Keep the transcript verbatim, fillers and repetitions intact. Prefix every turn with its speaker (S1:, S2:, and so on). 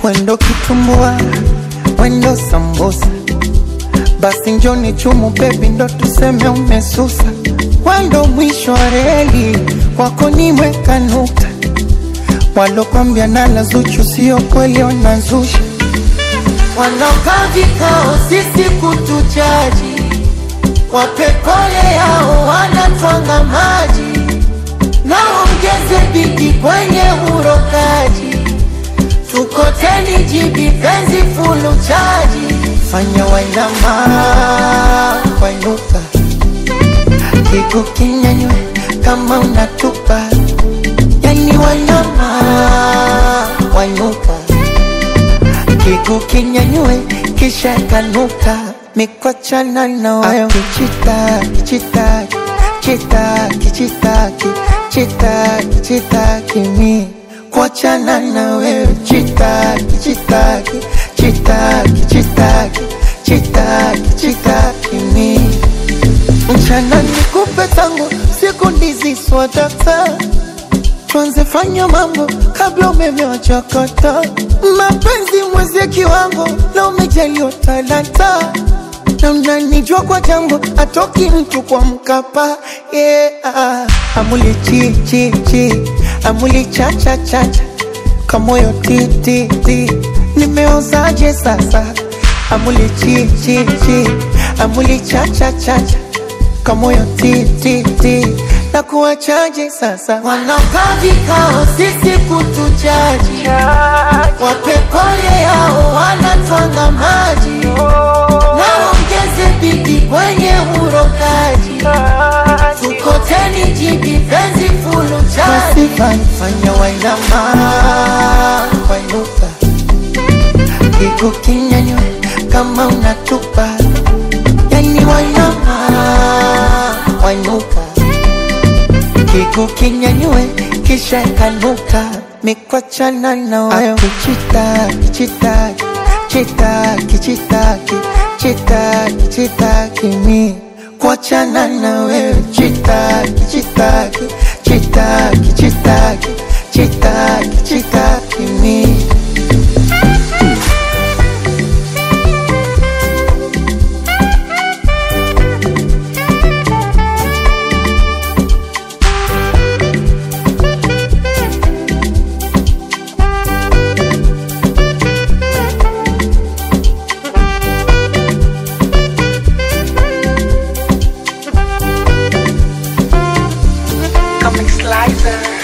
S1: Wendo kitumbua, wendo sambusa, basi njoni chumu baby ndo tuseme umesusa. Wendo mwisho wa reli, wako nimeweka nukta. Walokwambia nala Zuchu sio kweli wanazusha. Wanaokaa vikao sisi kutujaji, wape pole yao wanatwanga maji. Na ongeze bidii kwenye urokaji, tukoteni jibi penzi fulu chaji. Fanya wainama, wainuka, kiku kinyanywe kama unatupa. Yani wainama, wainuka, kiku kinyanywe kisha kanuka. Mikochana na wayo kichitaki, chitaki, chitaki, chitaki, chitaki, chitaki mi kuachana na wewe. Chitaki, chitaki, chitaki, chitaki, chitaki, chitaki mi. Mchana nikupe tango, siku ndizi swadata. Tuanze fanya mambo kabla umeme wachakata. Mapenzi mwezi kiwango, na umejaliwa talanta. Na unanijua kwa jambo, atoki mtu kwa Mkapa. Yeah. Amuli chi chi chi, amuli cha cha cha cha, kamoyo ti ti ti, nimeozaje sasa. Amuli chi chi chi, amuli cha cha cha cha, kamoyo ti ti ti, na kuachaje sasa. Wanaokaa vikao sisi kutujaji, wape pole yao wanatwanga maji. Na ongeze bidii kwenye urokaji, tukoteni jibi penzi fulu chaji. Fanya wainama, wainuka, kiku kinyanywe kama unatupa. Yani wainama, wainuka, kiku kinyanywe kisha kanuka. Mikochana na wayo kichitaki, chitaki, chitaki, chitaki, chitaki, chitaki mi kuachana na wewe. Chitaki, chitaki, chitaki, chitaki, chitaki, chitaki mi.
S2: Comic Slicer.